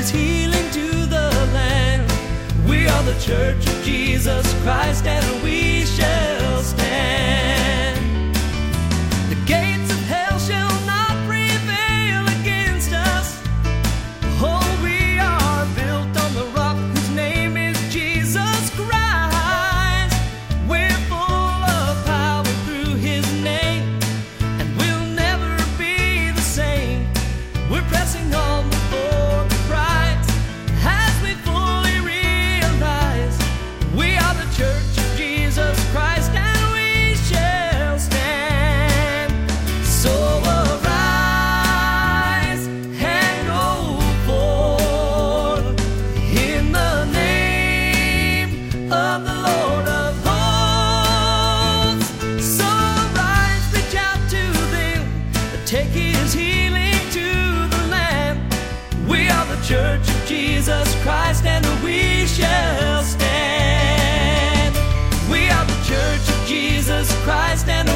his healing to the land. We are the Church of Jesus Christ, and we shall stand. The gates of hell shall not prevail against us. Oh, we are built on the rock whose name is Jesus Christ. We're full of power through his name, and we'll never be the same. We're pressing on before the prize as we fully realize we are the Church of Jesus Christ, and we shall stand. So arise and go forth in the name of the Lord of hosts. So arise, reach out to them, take his healing to the land. We are the Church of Jesus Christ, and we shall stand. We are the Church of Jesus Christ, and